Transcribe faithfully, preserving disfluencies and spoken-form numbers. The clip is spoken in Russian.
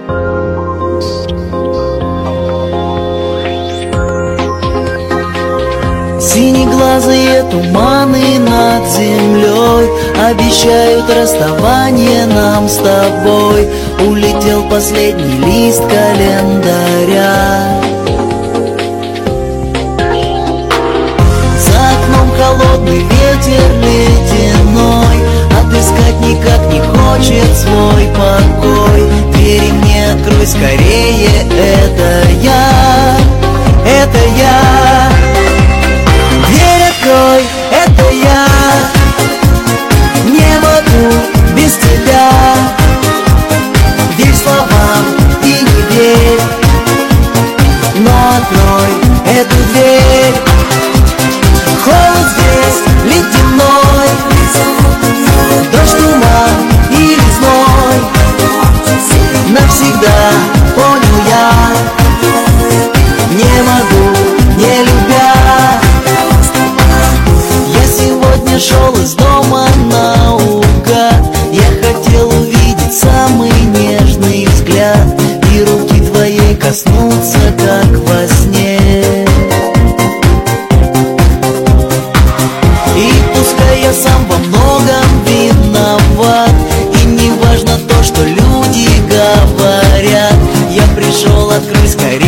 Синеглазые туманы над землей обещают расставание нам с тобой. Улетел последний лист календаря. За окном холодный ветер ледяной, отыскать никак не хочет свой покой. Двери мне открой скорее, это я, это я. Дверь открой, это я. Не могу без тебя. Верь словам и не верь, но открой эту дверь. Холод здесь ледяной, дождь, туман и лесной. Навсегда понял я, не могу, не любя. Я сегодня шел из дома наугад. Я хотел увидеть самый нежный взгляд и руки твоей коснуться, как во сне. И пускай я сам во многом виноват, и не важно то, что люди говорят, я пришел, открыть скорее.